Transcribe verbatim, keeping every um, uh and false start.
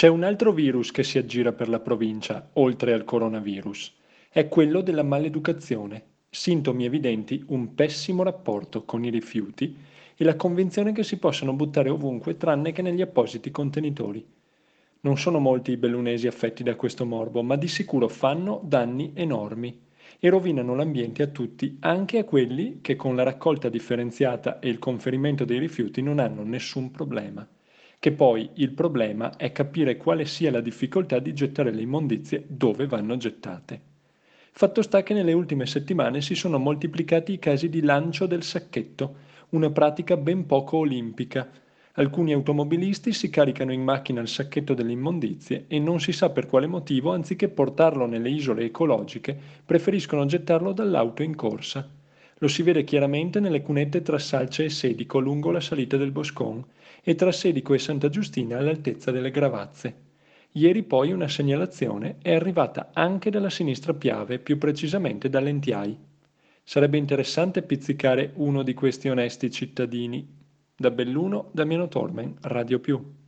C'è un altro virus che si aggira per la provincia, oltre al coronavirus. È quello della maleducazione. Sintomi evidenti un pessimo rapporto con i rifiuti e la convinzione che si possano buttare ovunque tranne che negli appositi contenitori. Non sono molti i bellunesi affetti da questo morbo, ma di sicuro fanno danni enormi e rovinano l'ambiente a tutti, anche a quelli che con la raccolta differenziata e il conferimento dei rifiuti non hanno nessun problema. Che poi il problema è capire quale sia la difficoltà di gettare le immondizie dove vanno gettate. Fatto sta che nelle ultime settimane si sono moltiplicati i casi di lancio del sacchetto, una pratica ben poco olimpica. Alcuni automobilisti si caricano in macchina il sacchetto delle immondizie e non si sa per quale motivo, anziché portarlo nelle isole ecologiche, preferiscono gettarlo dall'auto in corsa. Lo si vede chiaramente nelle cunette tra Salce e Sedico lungo la salita del Boscon e tra Sedico e Santa Giustina all'altezza delle Gravazze. Ieri poi una segnalazione è arrivata anche dalla sinistra Piave, più precisamente dall'Entiai. Sarebbe interessante pizzicare uno di questi onesti cittadini. Da Belluno, Damiano Tormen, Radio Più.